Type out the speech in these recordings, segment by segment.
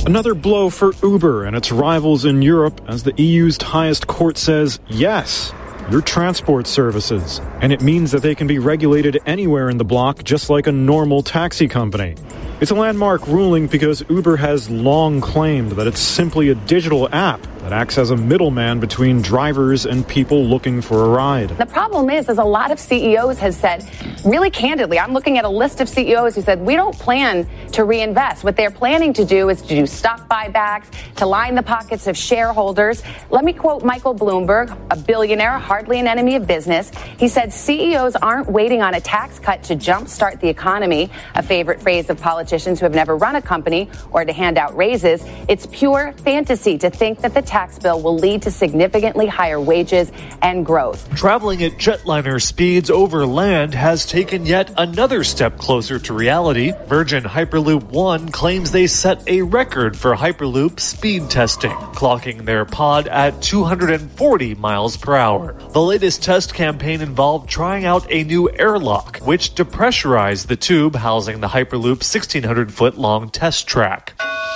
Another blow for Uber and its rivals in Europe as the EU's highest court says, yes, your transport services. And it means that they can be regulated anywhere in the bloc just like a normal taxi company. It's a landmark ruling because Uber has long claimed that it's simply a digital app that acts as a middleman between drivers and people looking for a ride. The problem is a lot of CEOs have said, really candidly, I'm looking at a list of CEOs who said, we don't plan to reinvest. What they're planning to do is to do stock buybacks, to line the pockets of shareholders. Let me quote Michael Bloomberg, a billionaire, hardly an enemy of business. He said, CEOs aren't waiting on a tax cut to jumpstart the economy, a favorite phrase of politicians who have never run a company, or to hand out raises. It's pure fantasy to think that the tax bill will lead to significantly higher wages and growth. Traveling at jetliner speeds over land has taken yet another step closer to reality. Virgin Hyperloop One claims they set a record for Hyperloop speed testing, clocking their pod at 240 miles per hour. The latest test campaign involved trying out a new airlock, which depressurized the tube housing the Hyperloop 1,600-foot-long test track.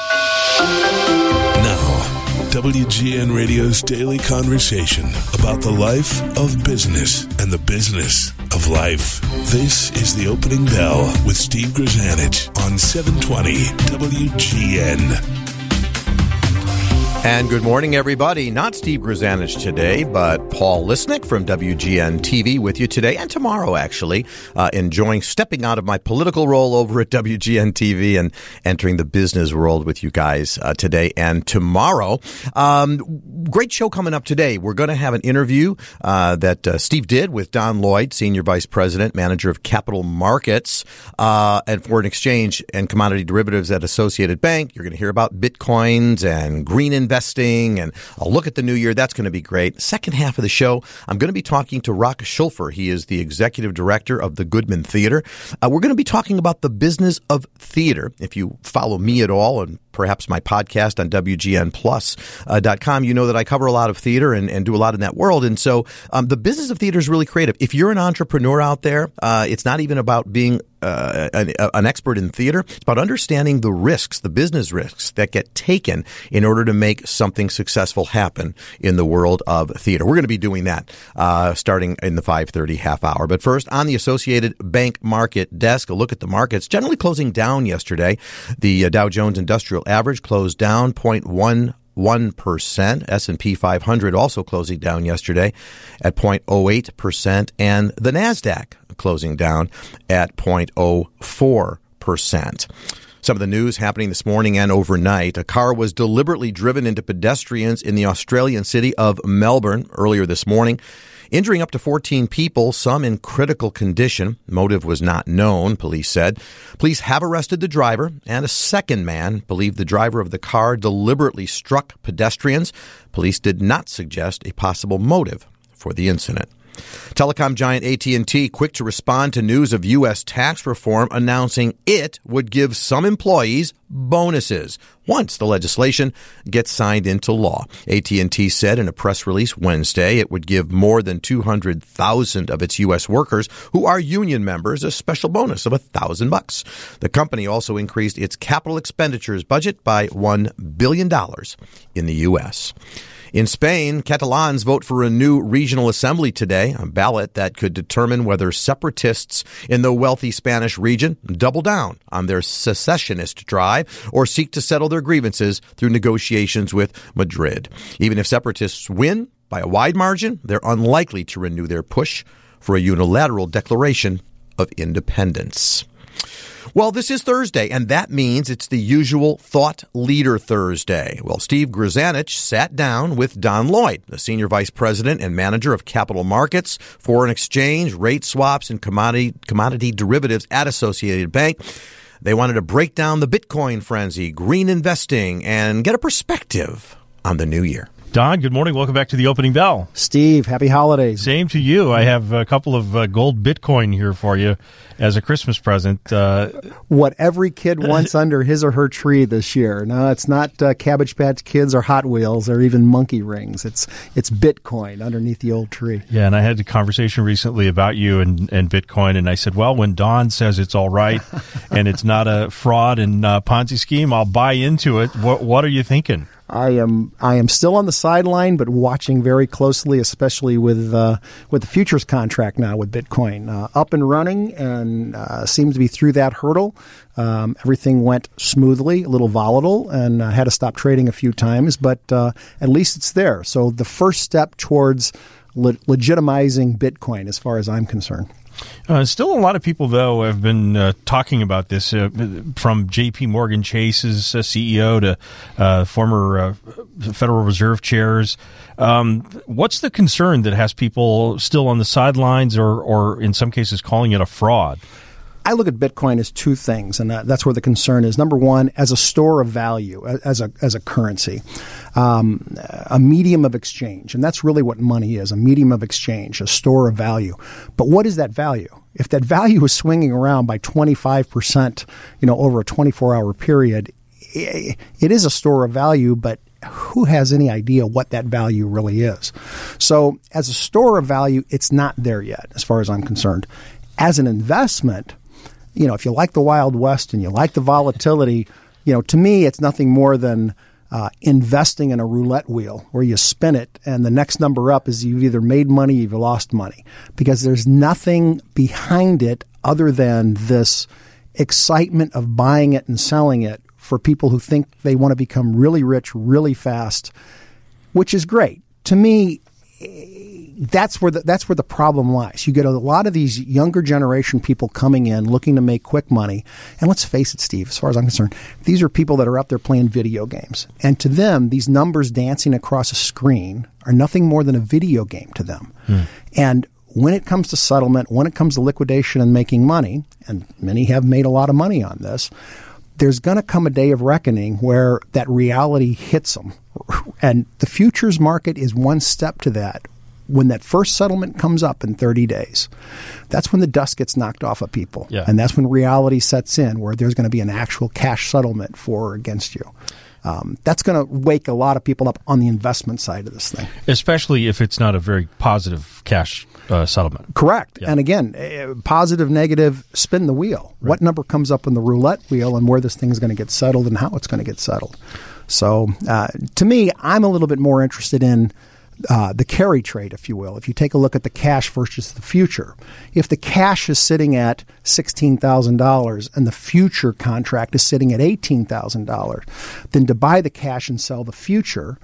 WGN Radio's daily conversation about the life of business and the business of life. This is The Opening Bell with Steve Grzanich on 720 WGN. And good morning, everybody. Not Steve Grzanich today, but Paul Lisnick from WGN TV with you today and tomorrow, actually, stepping out of my political role over at WGN TV and entering the business world with you guys today and tomorrow. Great show coming up today. We're going to have an interview that Steve did with Don Lloyd, Senior Vice President, Manager of Capital Markets and Foreign Exchange and Commodity Derivatives at Associated Bank. You're going to hear about Bitcoins and green investing and a look at the new year. That's going to be great. Second half of the show, I'm going to be talking to Rock Schulfer. He is the executive director of the Goodman Theater. We're going to be talking about the business of theater. If you follow me at all and perhaps my podcast on WGNplus.com, you know that I cover a lot of theater and do a lot in that world. And so the business of theater is really creative. If you're an entrepreneur out there, it's not even about being an expert in theater. It's about understanding the risks, the business risks that get taken in order to make something successful happen in the world of theater. We're going to be doing that starting in the 5:30 half hour. But first, on the Associated Bank market desk, a look at the markets generally closing down yesterday. The Dow Jones Industrial Average closed down 0.11%. S&P 500 also closing down yesterday at 0.08%. And the NASDAQ closing down at 0.04%. Some of the news happening this morning and overnight. A car was deliberately driven into pedestrians in the Australian city of Melbourne earlier this morning, injuring up to 14 people, some in critical condition. Motive was not known, police said. Police have arrested the driver, and a second man believed the driver of the car deliberately struck pedestrians. Police did not suggest a possible motive for the incident. Telecom giant AT&T quick to respond to news of U.S. tax reform, announcing it would give some employees bonuses once the legislation gets signed into law. AT&T said in a press release Wednesday it would give more than 200,000 of its U.S. workers who are union members a special bonus of $1,000. The company also increased its capital expenditures budget by $1 billion in the U.S. In Spain, Catalans vote for a new regional assembly today, a ballot that could determine whether separatists in the wealthy Spanish region double down on their secessionist drive or seek to settle their grievances through negotiations with Madrid. Even if separatists win by a wide margin, they're unlikely to renew their push for a unilateral declaration of independence. Well, this is Thursday, and that means it's the usual Thought Leader Thursday. Well, Steve Grzanich sat down with Don Lloyd, the Senior Vice President and Manager of Capital Markets, Foreign Exchange, Rate Swaps, and Commodity Derivatives at Associated Bank. They wanted to break down the Bitcoin frenzy, green investing, and get a perspective on the new year. Don, good morning. Welcome back to the Opening Bell. Steve, happy holidays. Same to you. I have a couple of gold Bitcoin here for you as a Christmas present. What every kid wants under his or her tree this year. No, it's not Cabbage Patch Kids or Hot Wheels or even monkey rings. It's Bitcoin underneath the old tree. Yeah, and I had a conversation recently about you and Bitcoin, and I said, well, when Don says it's all right and it's not a fraud and Ponzi scheme, I'll buy into it. What are you thinking? I am still on the sideline, but watching very closely, especially with the futures contract now with Bitcoin up and running, and seems to be through that hurdle. Everything went smoothly, a little volatile, and I had to stop trading a few times, but at least it's there. So the first step towards legitimizing Bitcoin, as far as I'm concerned. Still a lot of people, though, have been talking about this, from J.P. Morgan Chase's CEO to former Federal Reserve chairs. What's the concern that has people still on the sidelines or in some cases calling it a fraud? I look at Bitcoin as two things, and that's where the concern is. Number one, as a store of value, as a currency, a medium of exchange. And that's really what money is, a medium of exchange, a store of value. But what is that value? If that value is swinging around by 25%, over a 24-hour period, it is a store of value, but who has any idea what that value really is? So as a store of value, it's not there yet, as far as I'm concerned. As an investment, if you like the Wild West and you like the volatility, to me, it's nothing more than investing in a roulette wheel where you spin it and the next number up is you've either made money or you've lost money, because there's nothing behind it other than this excitement of buying it and selling it for people who think they want to become really rich really fast, which is great. To me, that's where the problem lies. You get a lot of these younger generation people coming in looking to make quick money. And let's face it, Steve, as far as I'm concerned, these are people that are out there playing video games. And to them, these numbers dancing across a screen are nothing more than a video game to them. And when it comes to settlement, when it comes to liquidation and making money, and many have made a lot of money on this, there's going to come a day of reckoning where that reality hits them. And the futures market is one step to that. When that first settlement comes up in 30 days, that's when the dust gets knocked off of people. Yeah. And that's when reality sets in, where there's going to be an actual cash settlement for or against you. That's going to wake a lot of people up on the investment side of this thing. Especially if it's not a very positive cash settlement. Correct. Yeah. And again, positive, negative, spin the wheel. Right. What number comes up in the roulette wheel and where this thing is going to get settled and how it's going to get settled. So to me, I'm a little bit more interested in the carry trade, if you will. If you take a look at the cash versus the future, if the cash is sitting at $16,000 and the future contract is sitting at $18,000, then to buy the cash and sell the future,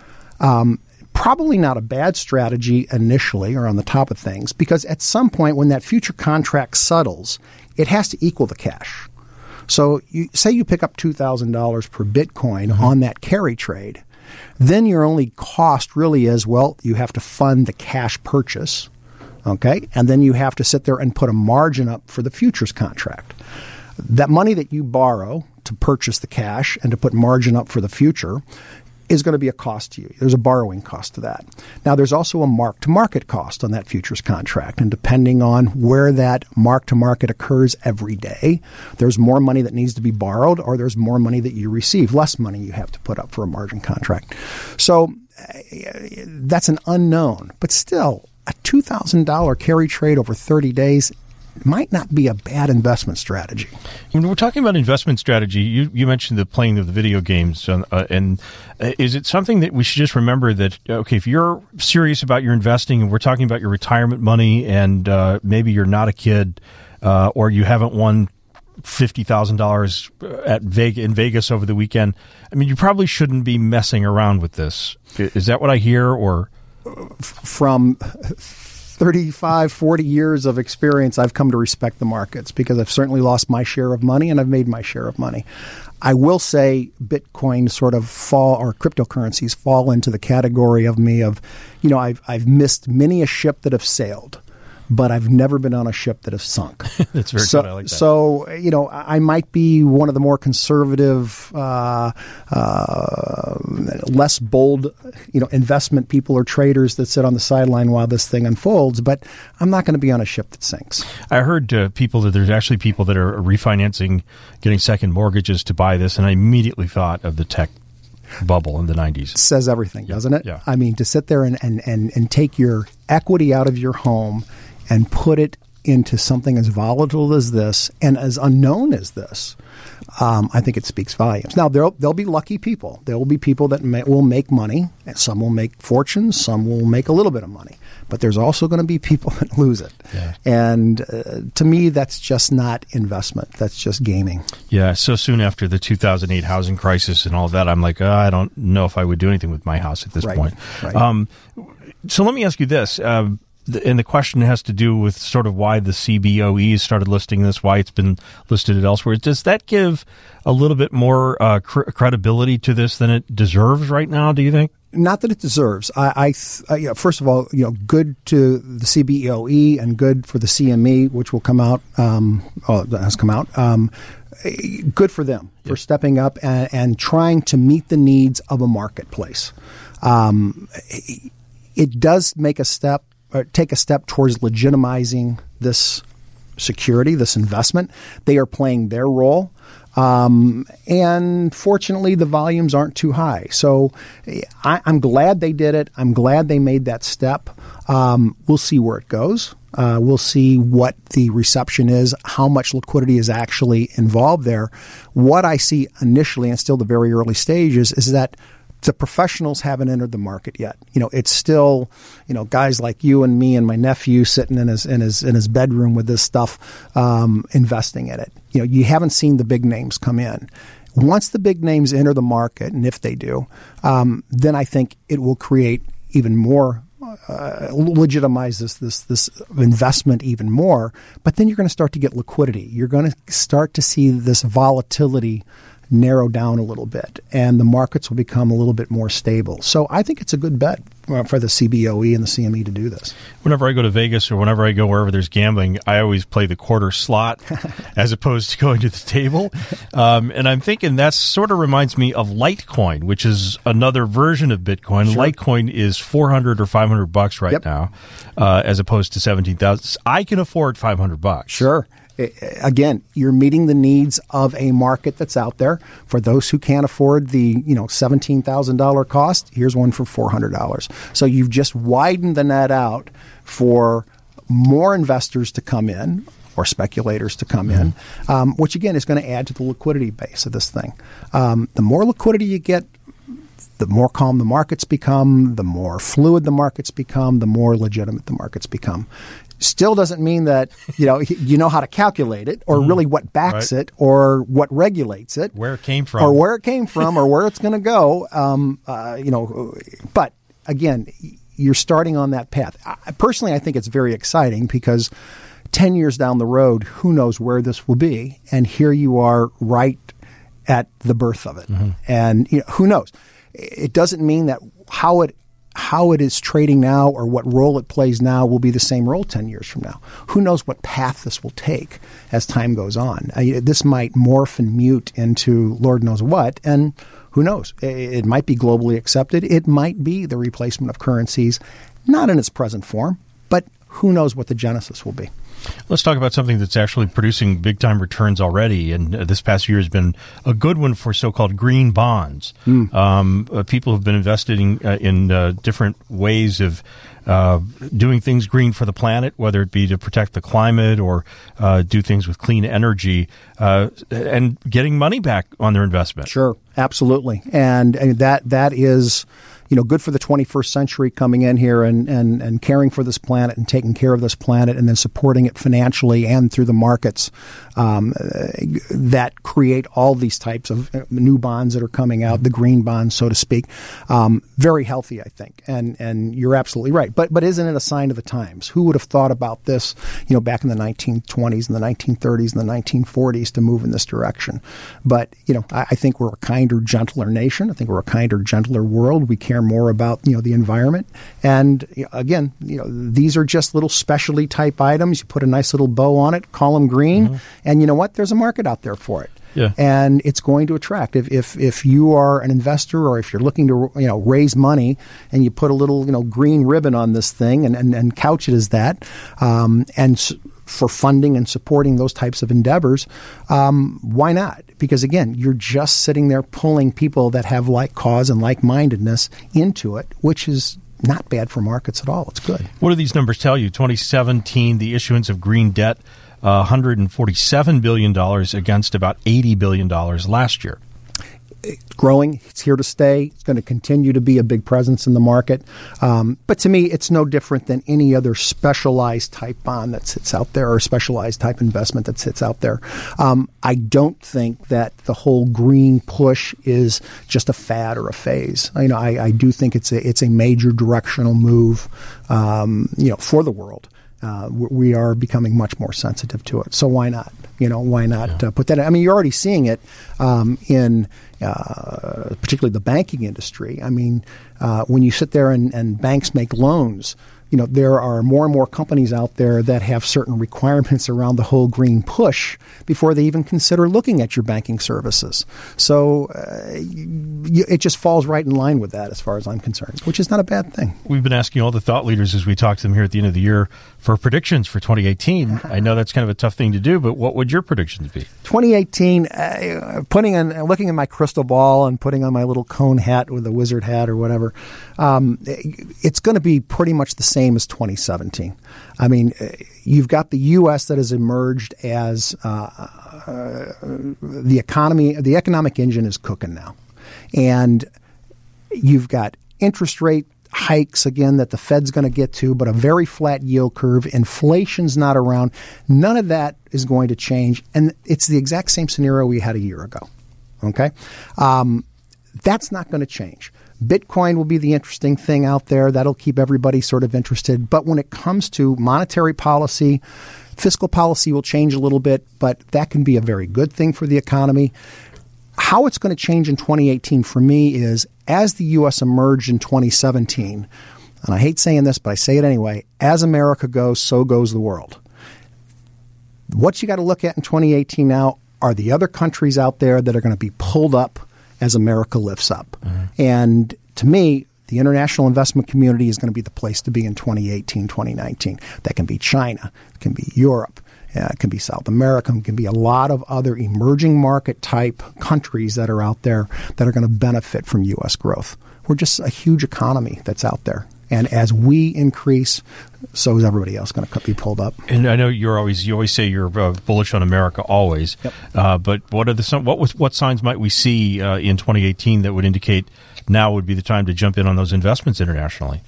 probably not a bad strategy initially or on the top of things, because at some point when that future contract settles, it has to equal the cash. So say you pick up $2,000 per Bitcoin on that carry trade. Then your only cost really is, well, you have to fund the cash purchase, okay? And then you have to sit there and put a margin up for the futures contract. That money that you borrow to purchase the cash and to put margin up for the future is going to be a cost to you. There's a borrowing cost to that. Now, there's also a mark-to-market cost on that futures contract. And depending on where that mark-to-market occurs every day, there's more money that needs to be borrowed or there's more money that you receive, less money you have to put up for a margin contract. So that's an unknown. But still, a $2,000 carry trade over 30 days might not be a bad investment strategy. When we're talking about investment strategy, you mentioned the playing of the video games, and is it something that we should just remember that, okay, if you're serious about your investing and we're talking about your retirement money and maybe you're not a kid or you haven't won $50,000 in Vegas over the weekend, I mean, you probably shouldn't be messing around with this. Is that what I hear? Or from 35, 40 years of experience, I've come to respect the markets because I've certainly lost my share of money and I've made my share of money. I will say Bitcoin sort of or cryptocurrencies fall into the category of me of, I've missed many a ship that have sailed but I've never been on a ship that has sunk. That's very good. I like that. So, I might be one of the more conservative, less bold, investment people or traders that sit on the sideline while this thing unfolds, but I'm not going to be on a ship that sinks. I heard there's actually people that are refinancing, getting second mortgages to buy this, and I immediately thought of the tech bubble in the 90s. It says everything, doesn't it? Yeah. I mean, to sit there and take your equity out of your home and put it into something as volatile as this and as unknown as this, I think it speaks volumes. Now, there'll be lucky people. There will be people that will make money. And some will make fortunes. Some will make a little bit of money. But there's also going to be people that lose it. Yeah. And to me, that's just not investment. That's just gaming. Yeah, so soon after the 2008 housing crisis and all that, I'm like, I don't know if I would do anything with my house at this point. Right. So let me ask you this. And the question has to do with sort of why the CBOE started listing this, why it's been listed elsewhere. Does that give a little bit more credibility to this than it deserves right now, do you think? Not that it deserves. First of all, good to the CBOE and good for the CME, which will come out. That has come out. Good for them for stepping up and trying to meet the needs of a marketplace. It does take a step towards legitimizing this security, this investment. They are playing their role. And fortunately, the volumes aren't too high. So I'm glad they did it. I'm glad they made that step. We'll see where it goes. We'll see what the reception is, how much liquidity is actually involved there. What I see initially, and still the very early stages, is that the professionals haven't entered the market yet. It's still, guys like you and me and my nephew sitting in his bedroom with this stuff, investing in it. You haven't seen the big names come in. Once the big names enter the market, and if they do, then I think it will create even more, legitimize this investment even more. But then you're going to start to get liquidity. You're going to start to see this volatility narrow down a little bit, and the markets will become a little bit more stable. So I think it's a good bet for the CBOE and the CME to do this. Whenever I go to Vegas or whenever I go wherever there's gambling, I always play the quarter slot as opposed to going to the table. And I'm thinking that sort of reminds me of Litecoin, which is another version of Bitcoin. Sure. Litecoin is $400 or $500 right now, as opposed to $17,000. I can afford $500. Sure. Again, you're meeting the needs of a market that's out there. For those who can't afford the $17,000 cost, here's one for $400. So you've just widened the net out for more investors to come in or speculators to come in, which again is going to add to the liquidity base of this thing. The more liquidity you get, the more calm the markets become, the more fluid the markets become, the more legitimate the markets become. Still doesn't mean that you know how to calculate it, or really what backs it, or what regulates it, where it came from, or where it's going to go. But again, you're starting on that path. Personally, I think it's very exciting because 10 years down the road, who knows where this will be, and here you are right at the birth of it, and who knows. It doesn't mean that how it is trading now or what role it plays now will be the same role 10 years from now. Who knows what path this will take as time goes on. This might morph and mute into Lord knows what, and who knows? It might be globally accepted. It might be the replacement of currencies, not in its present form, but who knows what the genesis will be. Let's talk about something that's actually producing big-time returns already, and this past year has been a good one for so-called green bonds. People have been investing in different ways of doing things green for the planet, whether it be to protect the climate or do things with clean energy, and getting money back on their investment. Sure, absolutely. And that is good for the 21st century, coming in here and caring for this planet and taking care of this planet and then supporting it financially and through the markets that create all these types of new bonds that are coming out, the green bonds, so to speak. Very healthy, I think. And you're absolutely right. But isn't it a sign of the times? Who would have thought about this, back in the 1920s and the 1930s and the 1940s to move in this direction? But, I think we're a kinder, gentler nation. I think we're a kinder, gentler world. We care care more about, the environment. And again, these are just little specialty type items. You put a nice little bow on it, call them green, and you know what? There's a market out there for it. Yeah. And it's going to attract. If you are an investor, or if you're looking to raise money, and you put a little green ribbon on this thing and couch it as that, for funding and supporting those types of endeavors, why not? Because again, you're just sitting there pulling people that have like cause and like-mindedness into it, which is not bad for markets at all. It's good. What do these numbers tell you? 2017, the issuance of green debt, $147 billion against about $80 billion last year. It's growing. It's here to stay. It's going to continue to be a big presence in the market. But to me, it's no different than any other specialized type bond that sits out there, or specialized type investment that sits out there. I don't think that the whole green push is just a fad or a phase. I do think it's a major directional move, for the world. We are becoming much more sensitive to it. So why not? Why not put that in? I mean, you're already seeing it in particularly the banking industry. I mean, when you sit there and banks make loans, there are more and more companies out there that have certain requirements around the whole green push before they even consider looking at your banking services. So it just falls right in line with that as far as I'm concerned, which is not a bad thing. We've been asking all the thought leaders as we talk to them here at the end of the year for predictions for 2018. I know that's kind of a tough thing to do, but what would your predictions be? 2018, looking at my crystal ball and putting on my little cone hat with a wizard hat or whatever, it's going to be pretty much the same as 2017. I mean, you've got the U.S. that has emerged as the economic engine is cooking now. And you've got interest rate hikes again that the Fed's going to get to, but a very flat yield curve. Inflation's not around. None of that is going to change. And it's the exact same scenario we had a year ago. Okay? That's not going to change. Bitcoin will be the interesting thing out there. That'll keep everybody sort of interested. But when it comes to monetary policy, fiscal policy will change a little bit, but that can be a very good thing for the economy. How it's going to change in 2018 for me is, as the U.S. emerged in 2017, and I hate saying this, but I say it anyway, as America goes, so goes the world. What you got to look at in 2018 now are the other countries out there that are going to be pulled up as America lifts up. Mm-hmm. And to me, the international investment community is going to be the place to be in 2018, 2019. That can be China. It can be Europe. It can be South America. It can be a lot of other emerging market type countries that are out there that are going to benefit from U.S. growth. We're just a huge economy that's out there. And as we increase, so is everybody else going to be pulled up. And I know you always say you're bullish on America always. Yep. But what signs might we see in 2018 that would indicate now would be the time to jump in on those investments internationally?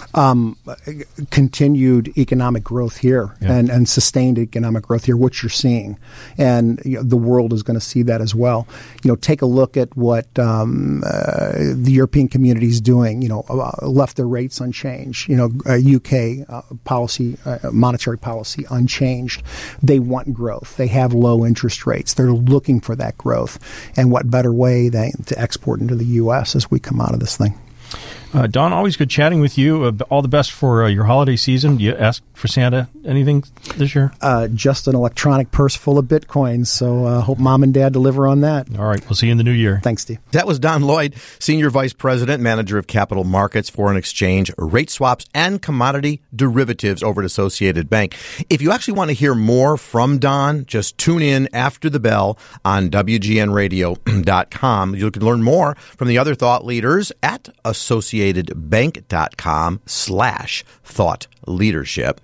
Continued economic growth here, yeah, and sustained economic growth here, which you're seeing. And the world is going to see that as well. Take a look at what the European community is doing, left their rates unchanged, UK policy, monetary policy unchanged. They want growth. They have low interest rates. They're looking for that growth. And what better way than to export into the U.S. as we come out of this thing? Don, always good chatting with you. All the best for your holiday season. Do you ask for Santa anything this year? Just an electronic purse full of Bitcoins. So hope Mom and Dad deliver on that. All right. We'll see you in the new year. Thanks, Steve. That was Don Lloyd, Senior Vice President, Manager of Capital Markets, Foreign Exchange, Rate Swaps, and Commodity Derivatives over at Associated Bank. If you actually want to hear more from Don, just tune in after the bell on WGNradio.com. You can learn more from the other thought leaders at AssociatedBank.com/thought leadership.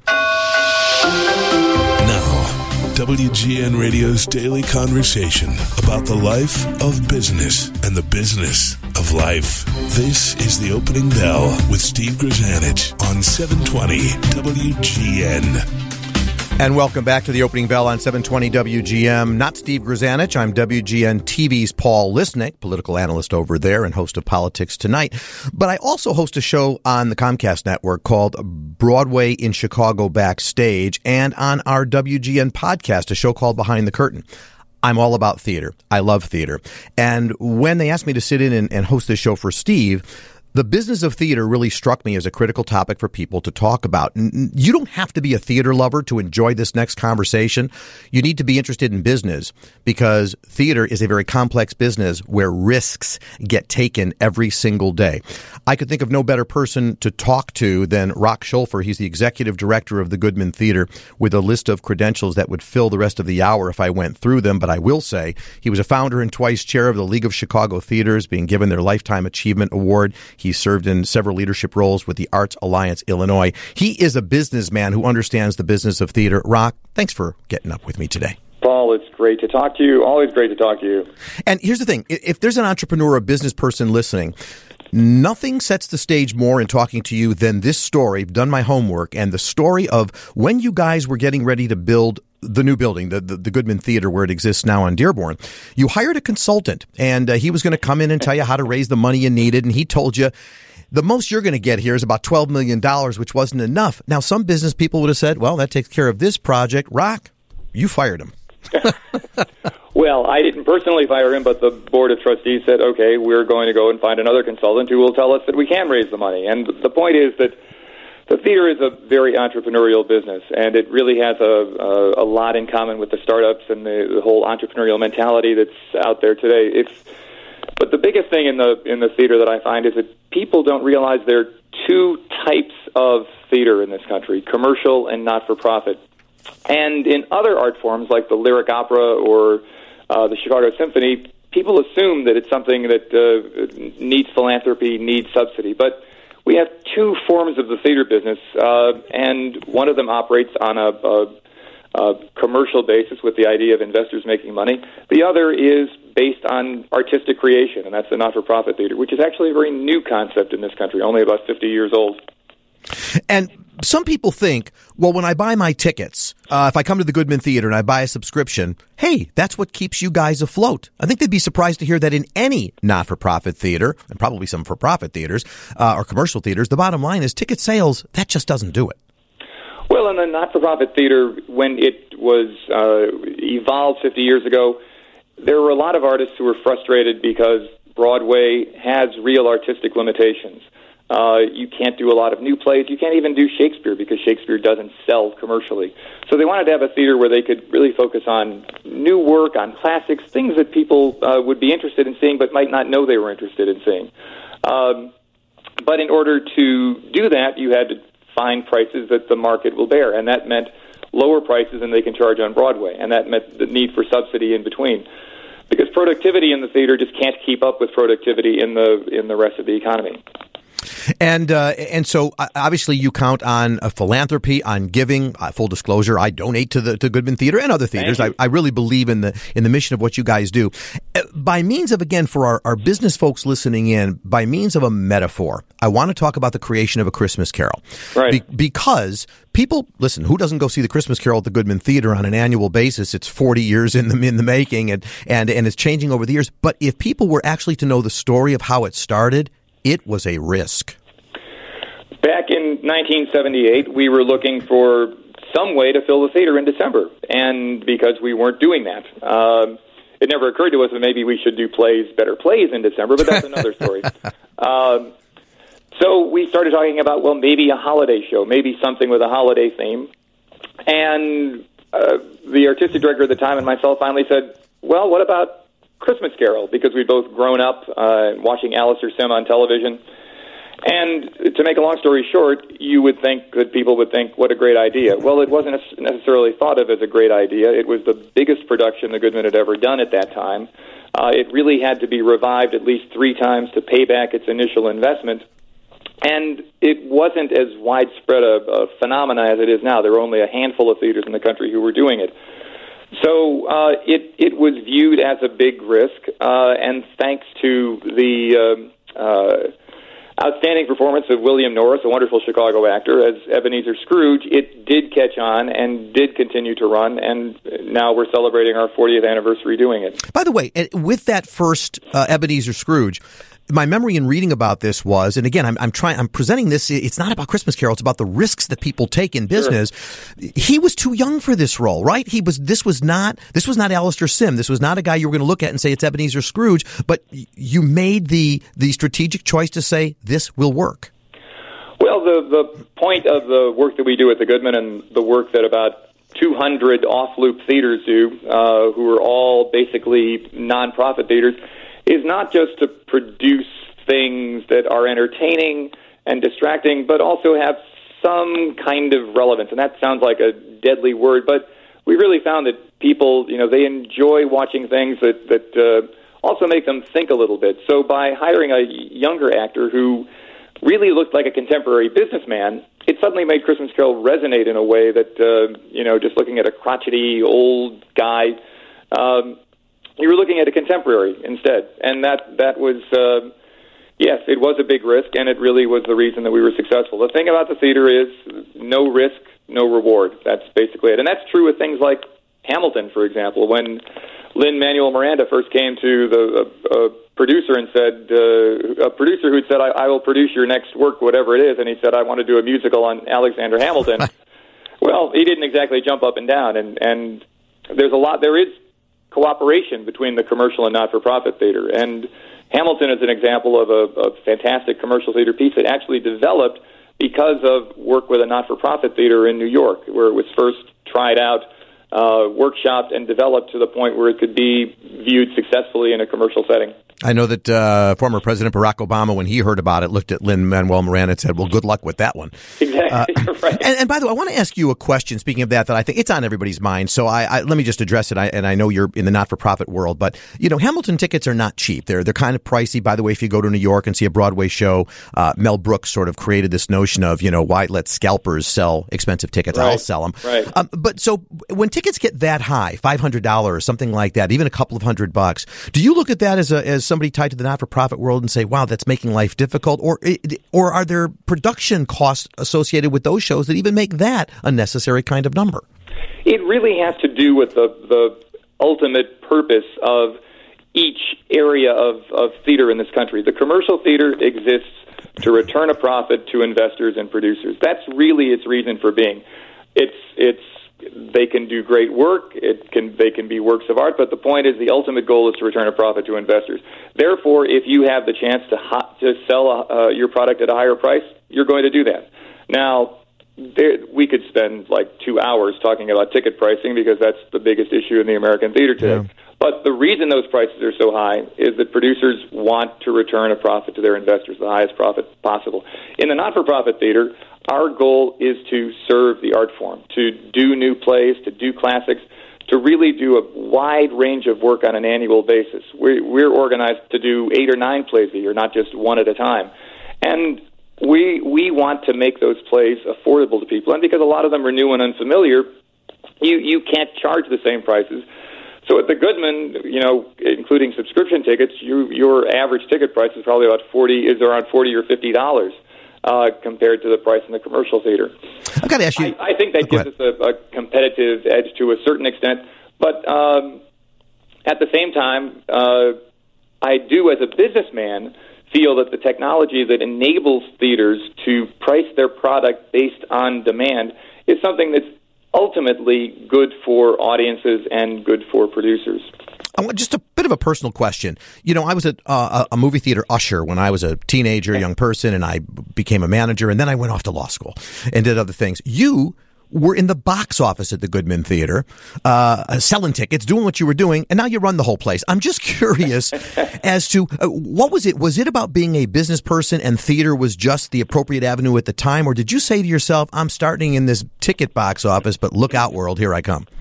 Now, WGN Radio's daily conversation about the life of business and the business of life. This is the Opening Bell with Steve Grzanich on 720 WGN. And welcome back to the Opening Bell on 720 WGM. Not Steve Grzanich. I'm WGN TV's Paul Lisnick, political analyst over there and host of Politics Tonight. But I also host a show on the Comcast network called Broadway in Chicago Backstage, and on our WGN podcast, a show called Behind the Curtain. I'm all about theater. I love theater. And when they asked me to sit in and host this show for Steve, The business of theater really struck me as a critical topic for people to talk about. You don't have to be a theater lover to enjoy this next conversation. You need to be interested in business because theater is a very complex business where risks get taken every single day. I could think of no better person to talk to than Rock Schulfer. He's the executive director of the Goodman Theater with a list of credentials that would fill the rest of the hour if I went through them. But I will say he was a founder and twice chair of the League of Chicago Theaters, being given their Lifetime Achievement Award. He served in several leadership roles with the Arts Alliance Illinois. He is a businessman who understands the business of theater. Rock, thanks for getting up with me today. Paul, it's great to talk to you. Always great to talk to you. And here's the thing. If there's an entrepreneur, a business person listening, nothing sets the stage more in talking to you than this story. I've done my homework, and the story of when you guys were getting ready to build the new building, the Goodman Theater, where it exists now on Dearborn. You hired a consultant, and he was going to come in and tell you how to raise the money you needed, and he told you, the most you're going to get here is about $12 million, which wasn't enough. Now, some business people would have said, well, that takes care of this project. Rock, you fired him. Well, I didn't personally fire him, but the Board of Trustees said, okay, we're going to go and find another consultant who will tell us that we can raise the money. And the point is that the theater is a very entrepreneurial business, and it really has a lot in common with the startups and the whole entrepreneurial mentality that's out there today. But the biggest thing in the theater that I find is that people don't realize there are two types of theater in this country, commercial and not-for-profit. And in other art forms like the lyric opera or the Chicago Symphony, people assume that it's something that needs philanthropy, needs subsidy. But we have two forms of the theater business, and one of them operates on a commercial basis with the idea of investors making money. The other is based on artistic creation, and that's the not-for-profit theater, which is actually a very new concept in this country, only about 50 years old. And some people think, well, when I buy my tickets, if I come to the Goodman Theater and I buy a subscription, hey, that's what keeps you guys afloat. I think they'd be surprised to hear that in any not-for-profit theater, and probably some for-profit theaters or commercial theaters, the bottom line is ticket sales, that just doesn't do it. Well, in the not-for-profit theater, when it was evolved 50 years ago, there were a lot of artists who were frustrated because Broadway has real artistic limitations. You can't do a lot of new plays. You can't even do Shakespeare because Shakespeare doesn't sell commercially. So they wanted to have a theater where they could really focus on new work, on classics, things that people would be interested in seeing but might not know they were interested in seeing. But in order to do that, you had to find prices that the market will bear, and that meant lower prices than they can charge on Broadway, and that meant the need for subsidy in between. Because productivity in the theater just can't keep up with productivity in the rest of the economy. And so obviously you count on philanthropy, on giving. Full disclosure, I donate to Goodman Theater and other theaters. I really believe in the mission of what you guys do. By means of, again, for our business folks listening in, by means of a metaphor, I want to talk about the creation of A Christmas Carol. Right. Because people, listen, who doesn't go see the Christmas Carol at the Goodman Theater on an annual basis? It's 40 years in the making, and it's changing over the years. But if people were actually to know the story of how it started, it was a risk. Back in 1978, we were looking for some way to fill the theater in December, and because we weren't doing that, it never occurred to us that maybe we should do better plays in December, but that's another story. So we started talking about, well, maybe a holiday show, maybe something with a holiday theme, and the artistic director at the time and myself finally said, well, what about Christmas Carol? Because we'd both grown up watching Alistair Sim on television. And to make a long story short, you would think that people would think, what a great idea. Well, it wasn't necessarily thought of as a great idea. It was the biggest production the Goodman had ever done at that time. It really had to be revived at least 3 times to pay back its initial investment. And it wasn't as widespread a phenomena as it is now. There were only a handful of theaters in the country who were doing it. So it was viewed as a big risk, and thanks to the outstanding performance of William Norris, a wonderful Chicago actor, as Ebenezer Scrooge, it did catch on and did continue to run, and now we're celebrating our 40th anniversary doing it. By the way, with that first Ebenezer Scrooge, my memory in reading about this was, and again, I'm presenting this. It's not about Christmas Carol. It's about the risks that people take in business. Sure. He was too young for this role, right? This was not Alistair Sim. This was not a guy you were going to look at and say it's Ebenezer Scrooge. But you made the strategic choice to say this will work. Well, the point of the work that we do at the Goodman and the work that about 200 off-loop theaters do, who are all basically nonprofit theaters, is not just to produce things that are entertaining and distracting, but also have some kind of relevance. And that sounds like a deadly word, but we really found that people, they enjoy watching things that also make them think a little bit. So by hiring a younger actor who really looked like a contemporary businessman, it suddenly made Christmas Carol resonate in a way that, just looking at a crotchety old guy, you were looking at a contemporary instead. And that was, yes, it was a big risk, and it really was the reason that we were successful. The thing about the theater is no risk, no reward. That's basically it. And that's true with things like Hamilton, for example. When Lin-Manuel Miranda first came to the producer and said, a producer who'd said, I will produce your next work, whatever it is, and he said, I want to do a musical on Alexander Hamilton. Well, he didn't exactly jump up and down, and there is cooperation between the commercial and not-for-profit theater, and Hamilton is an example of a fantastic commercial theater piece that actually developed because of work with a not-for-profit theater in New York, where it was first tried out, workshopped, and developed to the point where it could be viewed successfully in a commercial setting. I know that former President Barack Obama, when he heard about it, looked at Lin-Manuel Miranda and said, well, good luck with that one. Exactly. Right. And by the way, I want to ask you a question, speaking of that I think it's on everybody's mind. So I let me just address it. And I know you're in the not-for-profit world, but, Hamilton tickets are not cheap. They're kind of pricey. By the way, if you go to New York and see a Broadway show, Mel Brooks sort of created this notion of, why let scalpers sell expensive tickets? Right. I'll sell them. Right. But so when tickets get that high, $500, something like that, even a couple of $100, do you look at that as somebody tied to the not-for-profit world and say, wow, that's making life difficult? Or are there production costs associated with those shows that even make that a necessary kind of number? It really has to do with the ultimate purpose of each area of theater in this country. The commercial theater exists to return a profit to investors and producers. That's really its reason for being. They can do great work. They can be works of art, but the point is the ultimate goal is to return a profit to investors. Therefore, if you have the chance to sell your product at a higher price, you're going to do that. Now, we could spend like 2 hours talking about ticket pricing because that's the biggest issue in the American theater today. Yeah. But the reason those prices are so high is that producers want to return a profit to their investors, the highest profit possible. In the not-for-profit theater, our goal is to serve the art form, to do new plays, to do classics, to really do a wide range of work on an annual basis. We're organized to do 8 or 9 plays a year, not just one at a time. And we want to make those plays affordable to people. And because a lot of them are new and unfamiliar, you can't charge the same prices. So at the Goodman, including subscription tickets, your average ticket price is probably around $40 or $50 compared to the price in the commercial theater. I've got to ask you. I think that gives us a competitive edge to a certain extent, but at the same time, I do, as a businessman, feel that the technology that enables theaters to price their product based on demand is something that's ultimately good for audiences and good for producers. I want just a bit of a personal question. I was a movie theater usher when I was a teenager, young person, and I became a manager, and then I went off to law school and did other things. You were in the box office at the Goodman Theater, selling tickets, doing what you were doing, and now you run the whole place. I'm just curious as to what was it? Was it about being a business person and theater was just the appropriate avenue at the time, or did you say to yourself, I'm starting in this ticket box office, but look out, world, here I come?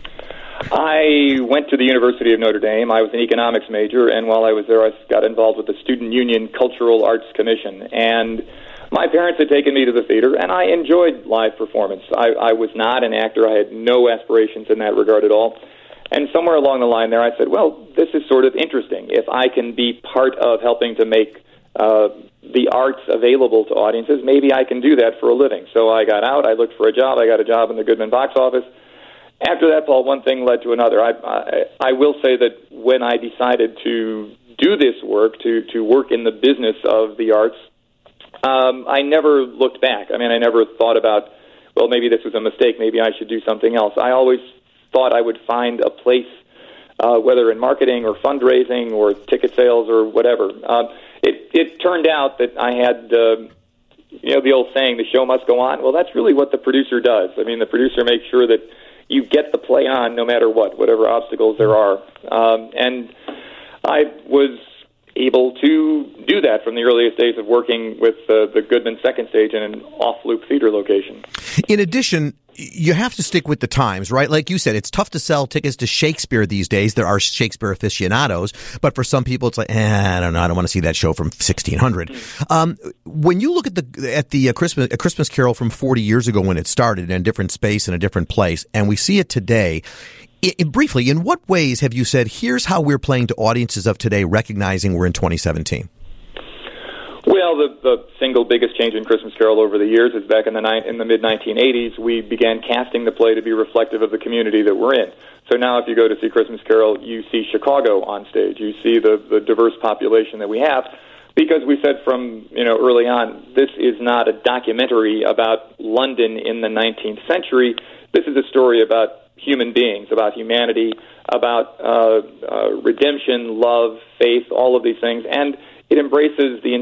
I went to the University of Notre Dame. I was an economics major, and while I was there, I got involved with the Student Union Cultural Arts Commission, and my parents had taken me to the theater, and I enjoyed live performance. I was not an actor. I had no aspirations in that regard at all. And somewhere along the line there, I said, well, this is sort of interesting. If I can be part of helping to make the arts available to audiences, maybe I can do that for a living. So I got out. I looked for a job. I got a job in the Goodman box office. After that, Paul, one thing led to another. I will say that when I decided to do this work, to work in the business of the arts, I never looked back. I mean, I never thought about, well, maybe this was a mistake, maybe I should do something else. I always thought I would find a place, whether in marketing or fundraising or ticket sales or whatever. It turned out that I had, the old saying, the show must go on. Well, that's really what the producer does. I mean, the producer makes sure that you get the play on no matter what, whatever obstacles there are. And I was able to do that from the earliest days of working with the Goodman Second Stage in an off-loop theater location. In addition, you have to stick with the times, right? Like you said, it's tough to sell tickets to Shakespeare these days. There are Shakespeare aficionados, but for some people, it's like, I don't know, I don't want to see that show from 1600. When you look at the Christmas Carol from 40 years ago when it started in a different space, in a different place, and we see it today, briefly, in what ways have you said, here's how we're playing to audiences of today, recognizing we're in 2017? Well, the single biggest change in Christmas Carol over the years is back in the mid-1980s, we began casting the play to be reflective of the community that we're in. So now if you go to see Christmas Carol, you see Chicago on stage. You see the diverse population that we have, because we said from early on, this is not a documentary about London in the 19th century. This is a story about human beings, about humanity, about redemption, love, faith, all of these things, and it embraces the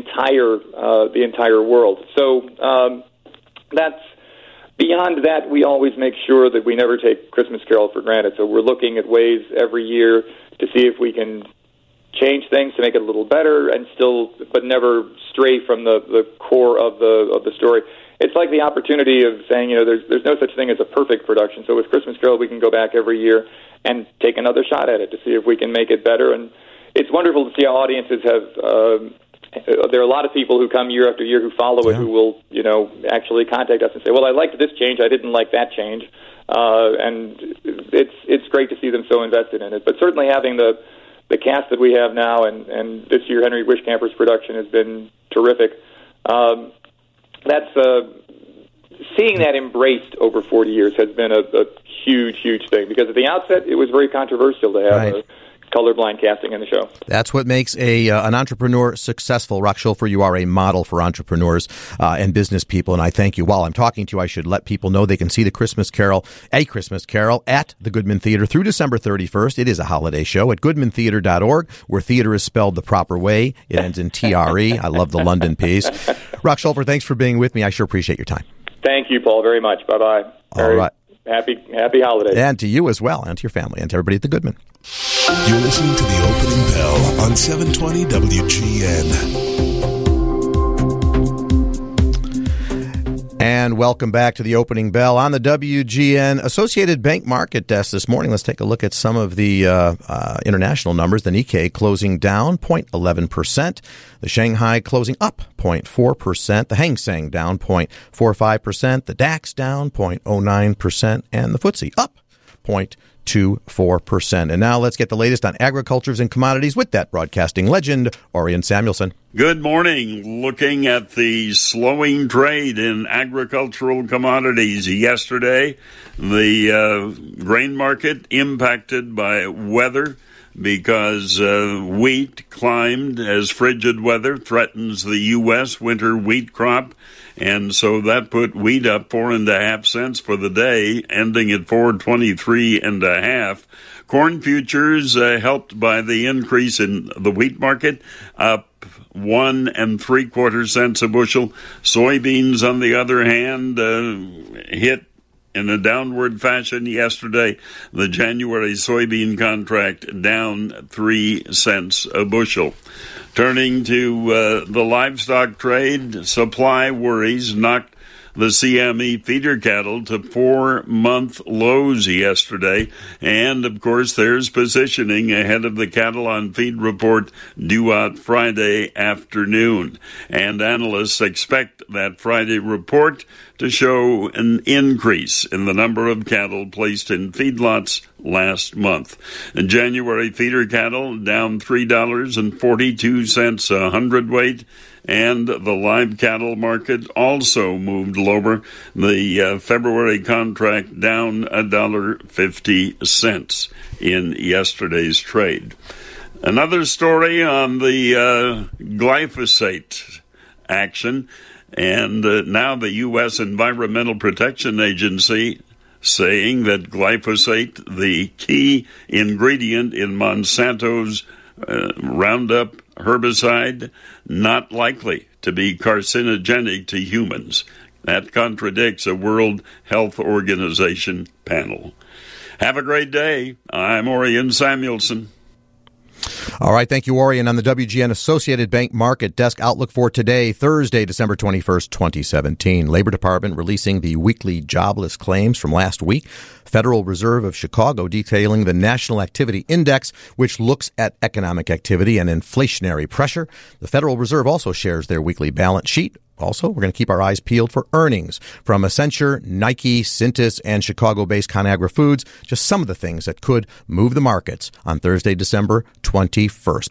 entire world. So that's beyond that. We always make sure that we never take Christmas Carol for granted. So we're looking at ways every year to see if we can change things to make it a little better, and but never stray from the core of the story. It's like the opportunity of saying, there's no such thing as a perfect production. So with Christmas Carol, we can go back every year and take another shot at it to see if we can make it better. And it's wonderful to see how audiences have. There are a lot of people who come year after year who follow it, who will, actually contact us and say, "Well, I liked this change. I didn't like that change," and it's great to see them so invested in it. But certainly having the cast that we have now, and this year Henry Wishkamper's production has been terrific. That's seeing that embraced over 40 years has been a huge, huge thing, because at the outset it was very controversial to have a colorblind casting in the show. That's what makes an entrepreneur successful. Rock Schulfer, you are a model for entrepreneurs and business people, and I thank you. While I'm talking to you, I should let people know they can see A Christmas Carol, at the Goodman Theater through December 31st. It is a holiday show at goodmantheater.org, where theater is spelled the proper way. It ends in TRE. I love the London piece. Rock Schulfer, thanks for being with me. I sure appreciate your time. Thank you, Paul, very much. Bye-bye. All right. Happy holidays. And to you as well, and to your family, and to everybody at the Goodman. You're listening to The Opening Bell on 720 WGN. And welcome back to The Opening Bell on the WGN Associated Bank Market Desk this morning. Let's take a look at some of the international numbers. The Nikkei closing down 0.11%. The Shanghai closing up 0.4%. The Hang Seng down 0.45%. The DAX down 0.09%. And the FTSE up 0.24%. And now let's get the latest on agricultures and commodities with that broadcasting legend, Orion Samuelson. Good morning. Looking at the slowing trade in agricultural commodities yesterday, the grain market impacted by weather because wheat climbed as frigid weather threatens the U.S. winter wheat crop. And so that put wheat up 4.5 cents for the day, ending at 4.23.5. Corn futures helped by the increase in the wheat market, up 1 3/4 cents a bushel. Soybeans, on the other hand, hit in a downward fashion yesterday. The January soybean contract down 3 cents a bushel. Turning to the livestock trade, supply worries knocked the CME feeder cattle to 4-month lows yesterday. And, of course, there's positioning ahead of the cattle on feed report due out Friday afternoon. And analysts expect that Friday report to show an increase in the number of cattle placed in feedlots last month. And January feeder cattle down $3.42 a hundredweight. And the live cattle market also moved lower. The February contract down $1.50 in yesterday's trade. Another story on the glyphosate action, and now the U.S. Environmental Protection Agency saying that glyphosate, the key ingredient in Monsanto's Roundup herbicide, not likely to be carcinogenic to humans. That contradicts a World Health Organization panel. Have a great day. I'm Orion Samuelson. All right, thank you, Orion. On the WGN Associated Bank Market Desk outlook for today, Thursday, December 21st, 2017. Labor Department releasing the weekly jobless claims from last week. Federal Reserve of Chicago detailing the National Activity Index, which looks at economic activity and inflationary pressure. The Federal Reserve also shares their weekly balance sheet. Also, we're going to keep our eyes peeled for earnings from Accenture, Nike, Cintas, and Chicago-based ConAgra Foods. Just some of the things that could move the markets on Thursday, December 21st.